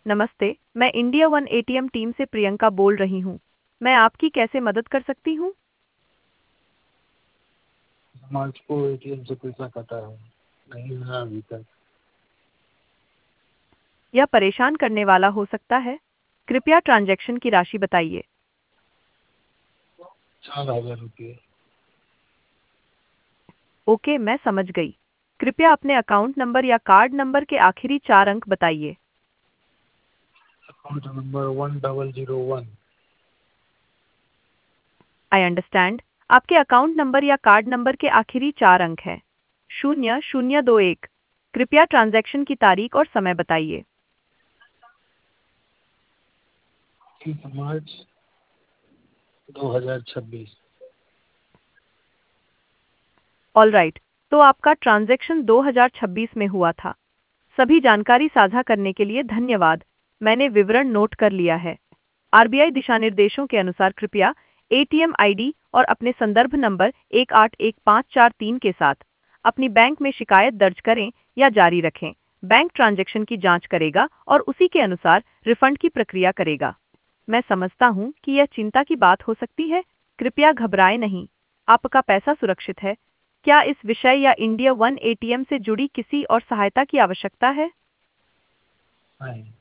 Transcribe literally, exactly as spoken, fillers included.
नमस्ते, मैं India one ATM team से प्रियंका बोल रही हूँ। मैं आपकी कैसे मदद कर सकती हूँ? समाज को एटीएम से पैसा कटा है, नहीं मिला अभी तक। यह परेशान करने वाला हो सकता है। कृपया ट्रांजैक्शन की राशि बताइए। चार हजार रुपये। ओके, मैं समझ गई। कृपया अपने अकाउंट नंबर या कार्ड नंबर के आखिरी चार अंक बताइए। Account number one double zero one. I understand. आपके अकाउंट नंबर या कार्ड नंबर के आखिरी चार अंक हैं शून्य शून्य दो एक। कृपया ट्रांजैक्शन की तारीख और समय बताइए। तीस मार्च दो हजार छब्बीस। ऑल राइट, तो आपका ट्रांजैक्शन दो हज़ार छब्बीस में हुआ था। सभी जानकारी साझा करने के लिए धन्यवाद। मैंने विवरण नोट कर लिया है। आरबीआई दिशानिर्देशों के अनुसार कृपया एटीएम आईडी और अपने संदर्भ नंबर एक आठ एक पाँच चार तीन के साथ अपनी बैंक में शिकायत दर्ज करें या जारी रखें। बैंक ट्रांजैक्शन की जांच करेगा और उसी के अनुसार रिफंड की प्रक्रिया करेगा। मैं समझता हूं कि यह चिंता की बात हो सकती है। कृपया घबराएं नहीं, आपका पैसा सुरक्षित है। क्या इस विषय या इंडिया वन एटीएम से जुड़ी किसी और सहायता की आवश्यकता है? नहीं।